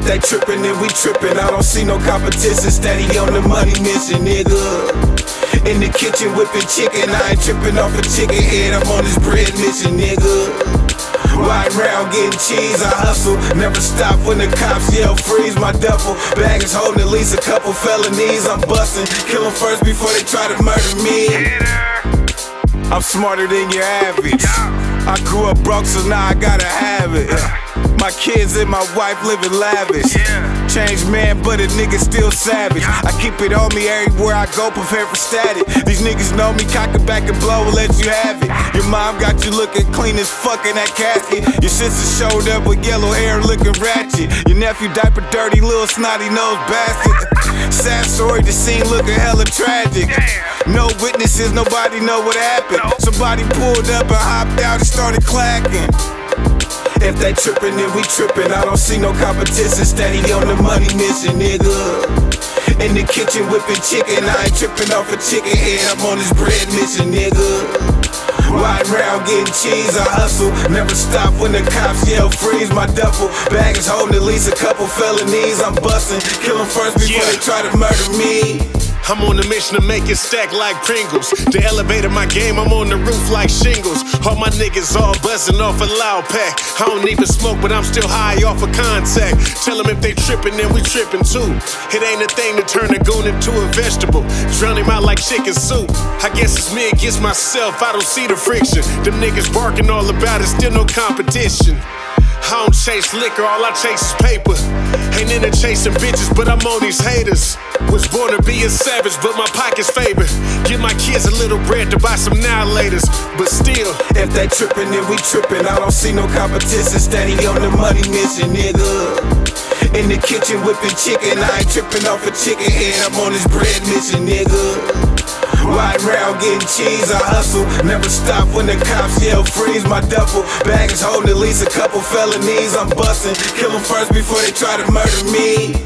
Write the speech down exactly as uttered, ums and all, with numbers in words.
If they trippin', then we trippin'. I don't see no competition, steady on the money mission, nigga. In the kitchen whipping chicken, I ain't trippin' off a chicken head. I'm on this bread mission, nigga. Riding round getting cheese, I hustle, never stop when the cops yell freeze. My duffel bag is holding at least a couple felonies. I'm bustin', kill them first before they try to murder me. I'm smarter than your average. I grew up broke, so now I gotta have it. My kids and my wife living lavish. Changed man, but a nigga still savage. I keep it on me everywhere I go, prepared for static. These niggas know me, cock it back and blow, will let you have it. Your mom got you looking clean as fuck in that casket. Your sister showed up with yellow hair looking ratchet. Your nephew diaper dirty, little snotty nose bastard. Sad story, the scene looking hella tragic. No witnesses, nobody know what happened. Somebody pulled up and hopped out and started clacking. If they trippin', then we trippin'. I don't see no competition, steady on the money mission, nigga. In the kitchen whipping chicken, I ain't trippin' off a chicken head. I'm on this bread mission, nigga. Riding round getting cheese, I hustle, never stop when the cops yell freeze. My duffel bag is holding at least a couple felonies. I'm bustin', kill them first before Yeah. they try to murder me. I'm on a mission to make it stack like Pringles. The elevator my game, I'm on the roof like shingles. All my niggas all buzzing off a loud pack. I don't even smoke, but I'm still high off of contact. Tell them if they trippin', then we trippin' too. It ain't a thing to turn a goon into a vegetable. Drown him out like chicken soup. I guess it's me against myself, I don't see the friction. Them niggas barking all about it, still no competition. I don't chase liquor, all I chase is paper. Ain't into chasing bitches, but I'm on these haters. Was born to be a savage, but my pockets favor. Give my kids a little bread to buy some now laters. But still, if they trippin', then we trippin'. I don't see no competition, steady on the money mission, nigga. In the kitchen whipping chicken, I ain't trippin' off a chicken head. I'm on this bread mission, nigga. Riding round getting cheese, I hustle, never stop when the cops yell freeze. My duffel bag is holding at least a couple felonies. I'm bustin', kill them first before they try to murder me.